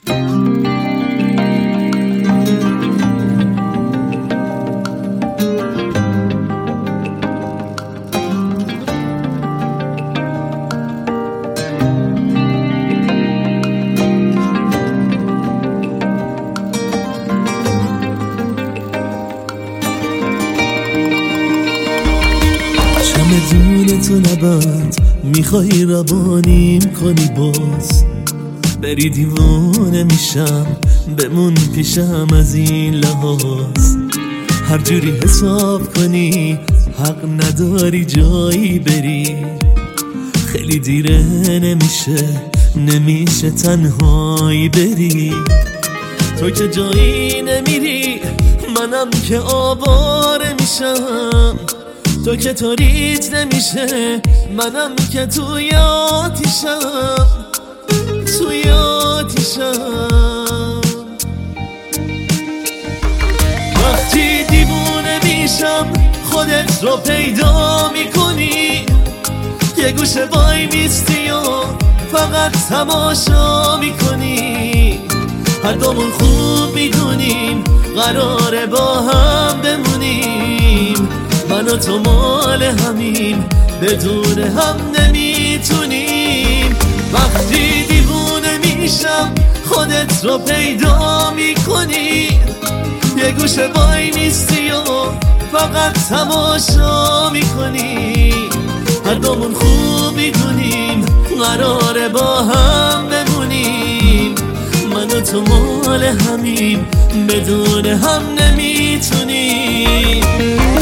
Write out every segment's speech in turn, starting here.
چمدون تو لبت میخوای روانیم کنی باز بری دیوانه میشم بمون پیشم از این لحاظ هر جوری حساب کنی حق نداری جایی بری خیلی دیره نمیشه تنهایی بری تو که جایی نمیری منم که آواره میشم تو که تاریت نمیشه منم که توی آتیشم وقتی دیوونه میشم خودت رو پیدا میکنی یه گوشه وای میستی و فقط تماشا میکنی هر دومون خوب میدونیم قراره با هم بمونیم من و تو مال همیم بدون هم نمیتونیم وقتی دیوونه میشم خودت رو پیدا میکنی یه گوشه وای میستی و فقط تماشا میکنی هر دومون خوب میدونیم قراره با هم بمونیم من و تو مال همیم بدون هم نمیتونیم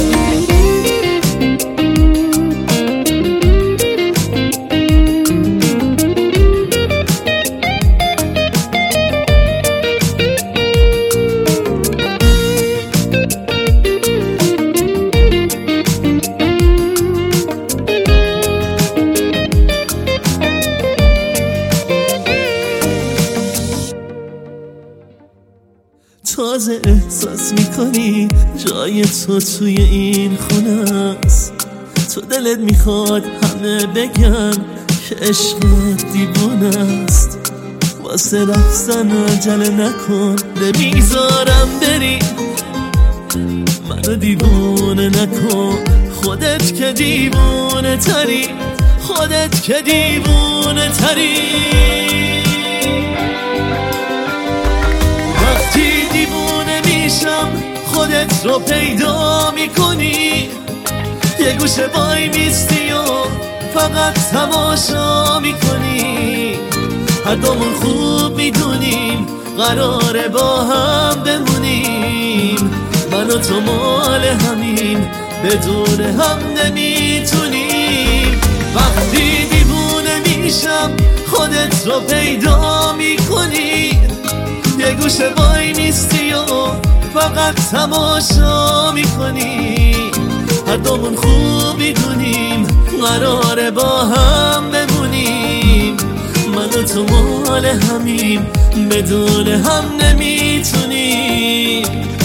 تازه احساس میکنی جای تو توی این خونه است تو دلت میخواد همه بگن که عشقت دیوونه است واسه رفتن عجله نکن نمیذارم بری منو دیوونه نکن خودت که دیوونه تری وقتی دیوونه میشم خودت رو پیدا میکنی یه گوشه وای میستی و فقط تماشا میکنی هر دومون خوب میدونیم قراره با هم بمونیم من و تو مال همیم بدون هم نمیتونیم وقتی دیوونه میشم خودت رو پیدا میکنی یه گوشه وای میستی و فقط تماشا میکنی هر دومون خوب میدونیم قراره با هم بمونیم من و تو مال همیم بدون هم نمیتونیم